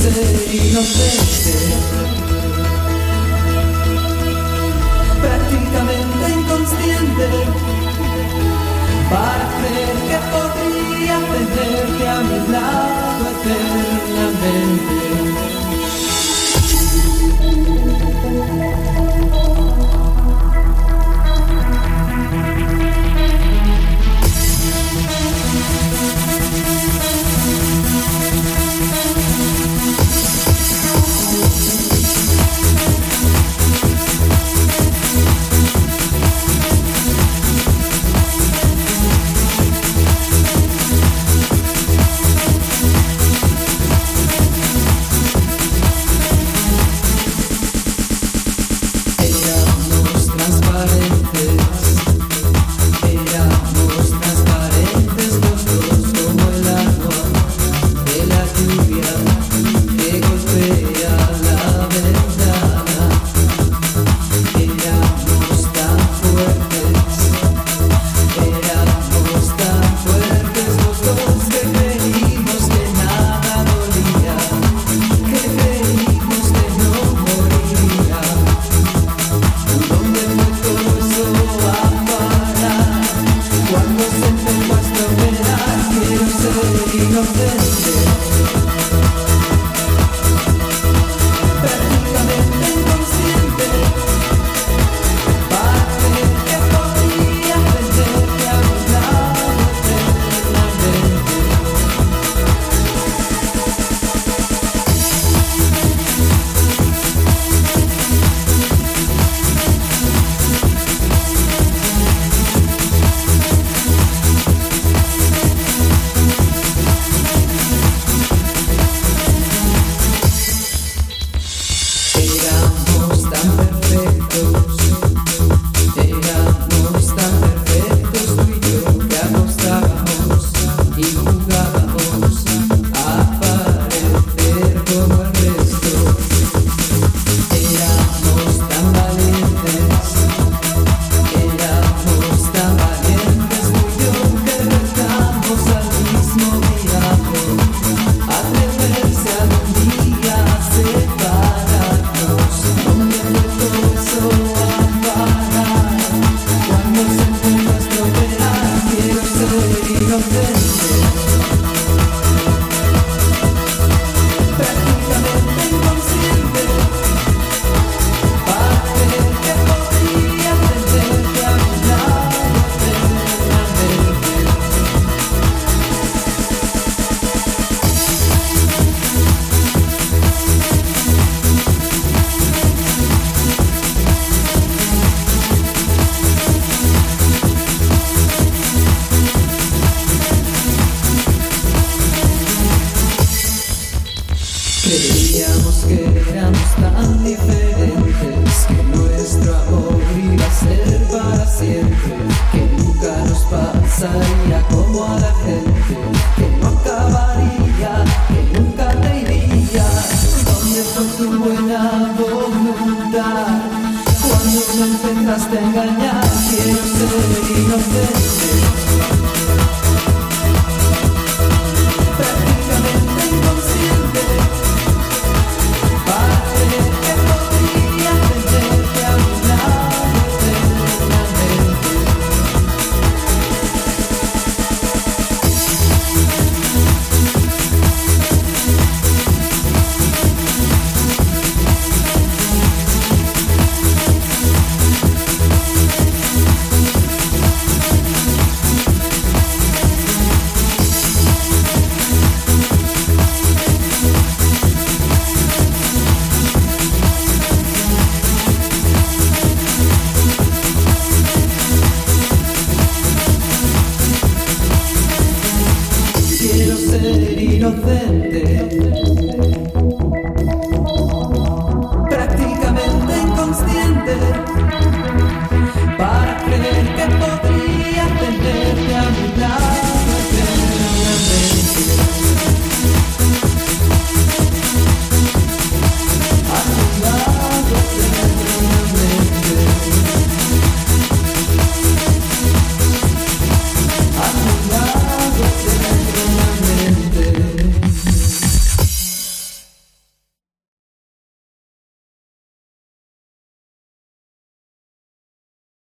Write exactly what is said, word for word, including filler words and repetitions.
ser inocente, prácticamente inconsciente, para creer que podría tenerte a mi lado eternamente. Creíamos que éramos tan diferentes, que nuestro amor iba a ser para siempre, que nunca nos pasaría como a la gente, que no acabaría, que nunca te irías. ¿Dónde fue tu buena voluntad cuando me empezaste a engañar? Quiero ser inocente, prácticamente inconsciente, para creer que podría tenerte a mi lado eternamente. Quiero ser inocente,